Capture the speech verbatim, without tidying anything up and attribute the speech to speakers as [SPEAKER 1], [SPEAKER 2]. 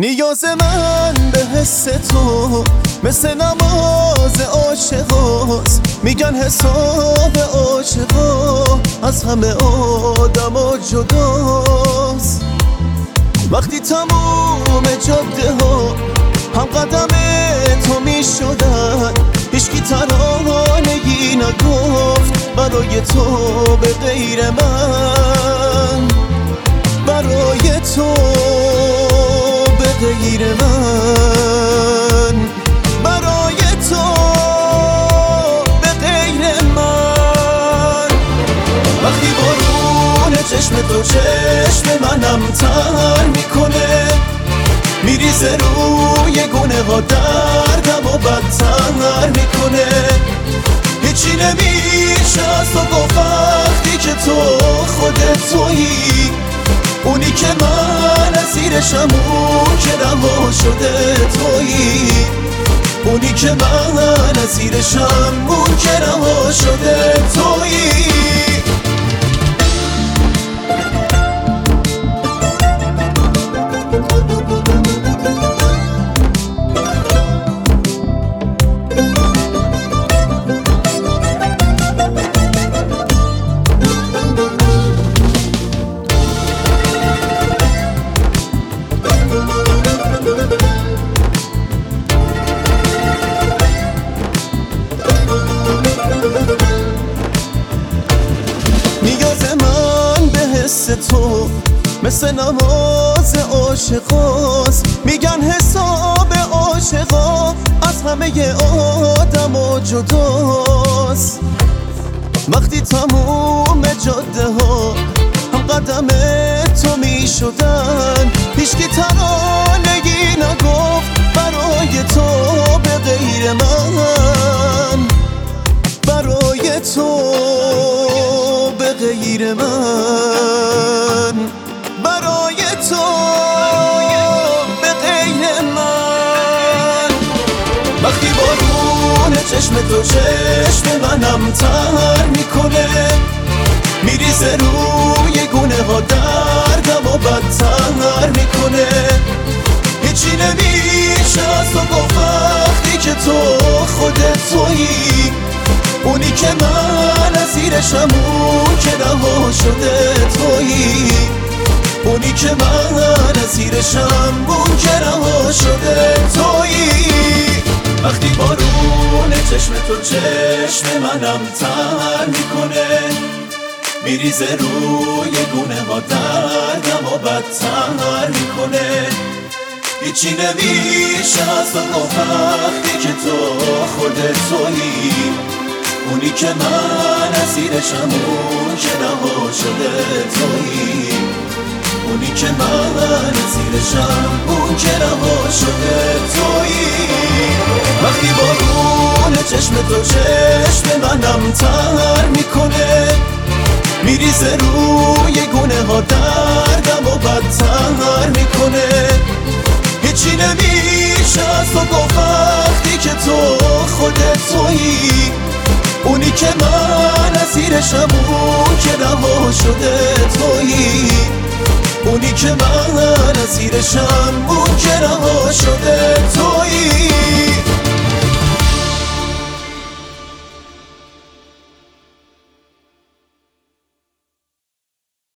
[SPEAKER 1] نیاز من به حس تو مثل نماز عاشقاست. میگن حساب عاشقا از همه آدما جداست. وقتی تموم جاده ها هم قدم تو میشدن، هیچکی ترانه‌ای نگفت برای تو به غیر من، برای تو به غیر من، برای تو به غیر من. وقتی بارون چشم تو چشم منم تر میکنه، میریزه روی گونه ها دردم و بدتر میکنه. هیچی نمیشه از تو گفت وقتی که تو خودت تویی، اونی که من اسیرشم، اون که رها شده تویی، اونی که من اسیرشم، اون که رها شده تویی. نیاز من به حس تو مثل نماز عاشقاست. میگن حساب عاشقا از همه آدما جداست. وقتی تموم جاده ها هم قدم تو میشدن، هیچکی ترانه‌ای نگفت برای تو به غیر من، برای تو به غیر من، برای تو به غیر من. وقتی بارون چشم تو چشم منم تر میکنه، میریزه روی گونه ها دردم و بدتر میکنه. هیچی نمیشه از تو گفت وقتی که تو خودت تویی، اونی که من اسیرشم، اون که رها شده تویی، اونی که من اسیرشم، اون که رها شده تویی. وقتی بارون چشم تو چشم منم تر میکنه، میریزه روی گونه ها دردم و بدتر میکنه. هیچی نمیشه از تو گفت وقتی که تو خودت تویی، اونی که من اسیرشم، اون که رها شده تویی، اونی که من اسیرشم، اون که رها شده تویی. وقتی بارون چشم تو چشم منم تر میکنه، میریزه روی گونه ها دردم و بدتر میکنه. هیچی نمیشه از تو گفت وقتی که تو خودت تویی، اونی که من اسیرشم، اون که رها شده تویی، اونی که من اسیرشم، اون که